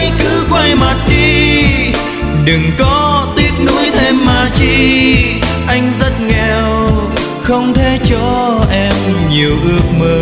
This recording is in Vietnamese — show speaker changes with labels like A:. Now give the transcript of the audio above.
A: hãy cứ quay mặt đi, đừng có tiếc nuối thêm mà chi. Anh rất nghèo, không thể cho em nhiều ước mơ.